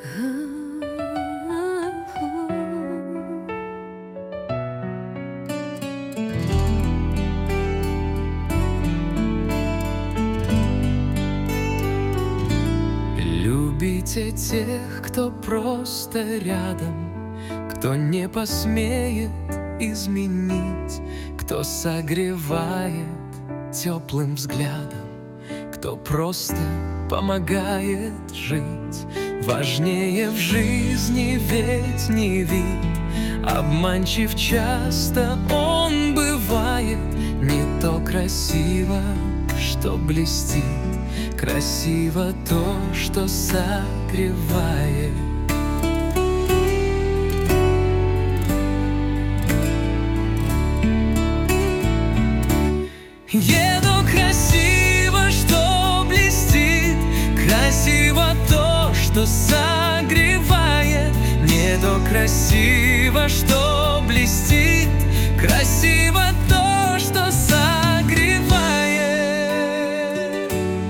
Любите тех, кто просто рядом, кто не посмеет изменить, кто согревает теплым взглядом, кто просто помогает жить. Важнее в жизни ведь не вид, обманчив часто он бывает. Не то красиво, что блестит, красиво то, что согревает. Еду красиво, что блестит, красиво то, что согревает. Не то красиво, что блестит, красиво то, что согревает.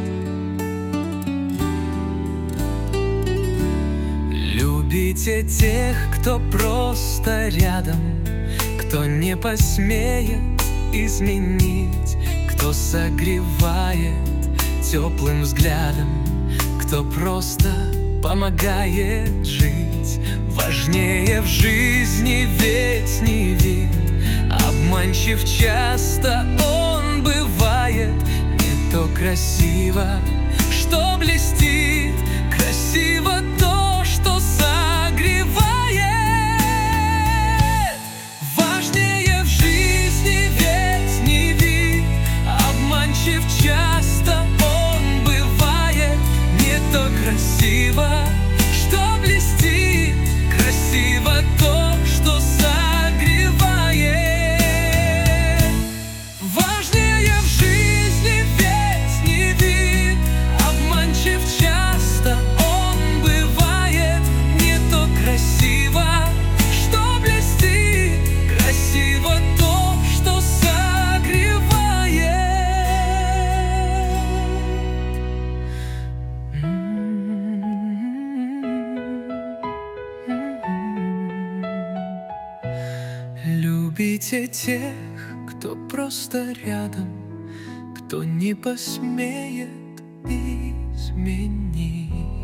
Любите тех, кто просто рядом, кто не посмеет изменить, кто согревает теплым взглядом, кто просто помогает жить. Важнее в жизни ведь не вид, обманчив часто он бывает. Не то красиво, что блестит, красиво то, что согревает. Важнее в жизни ведь не вид, обманчив часто он бывает. Не то красиво, что блестит, красиво то, что согревает. Важнее в жизни ведь не вид, обманчив часто он бывает. Не то красиво, что блестит, красиво то, что согревает. Любите тех, кто просто рядом, кто не посмеет изменить.